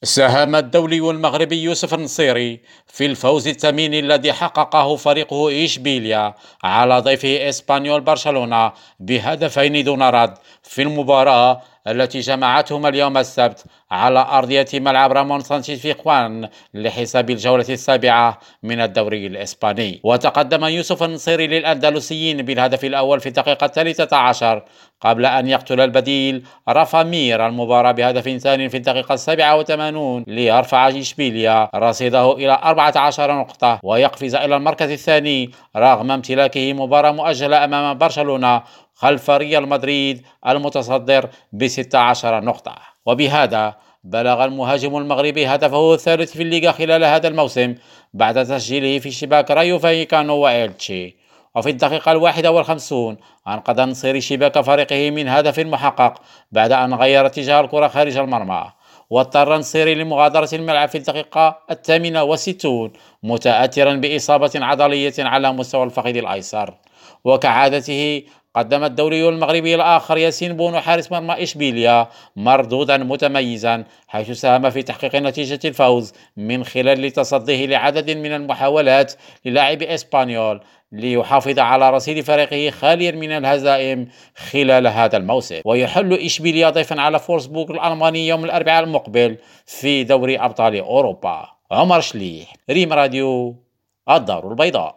ساهم الدولي المغربي يوسف النصيري في الفوز الثمين الذي حققه فريقه إشبيليا على ضيفه إسبانيول برشلونة بهدفين دون رد في المباراة التي جمعتهم اليوم السبت على أرضية ملعب رامون سانشيز في خوان لحساب الجولة السابعة من الدوري الإسباني. وتقدم يوسف النصيري للأندلسيين بالهدف الأول في الدقيقة 13 قبل أن يقتل البديل رافا مير المباراة بهدف ثاني في الدقيقة 87 ليرفع إشبيلية رصيده إلى 14 نقطة ويقفز إلى المركز الثاني رغم امتلاكه مباراة مؤجلة أمام برشلونة خلف ريال مدريد المتصدر ب 16 نقطة. وبهذا بلغ المهاجم المغربي هدفه الثالث في الليغا خلال هذا الموسم بعد تسجيله في شباك رايو فايكانو وإلتشي. وفي الدقيقة 51 أنقذ النصيري شباك فريقه من هدف محقق بعد أن غير اتجاه الكرة خارج المرمى. واضطر النصيري لمغادرة الملعب في الدقيقة 68 متأثرا بإصابة عضلية على مستوى الفخذ الأيسر. وكعادته قدم الدوري المغربي الآخر ياسين بونو حارس مرمى إشبيليا مردودا متميزا حيث ساهم في تحقيق نتيجة الفوز من خلال تصديه لعدد من المحاولات للاعب إسبانيول ليحافظ على رصيد فريقه خاليا من الهزائم خلال هذا الموسم. ويحل إشبيليا ضيفا على فورسبورغ الألماني يوم الأربعاء المقبل في دوري أبطال أوروبا. عمر شليح، ريم راديو، الدار البيضاء.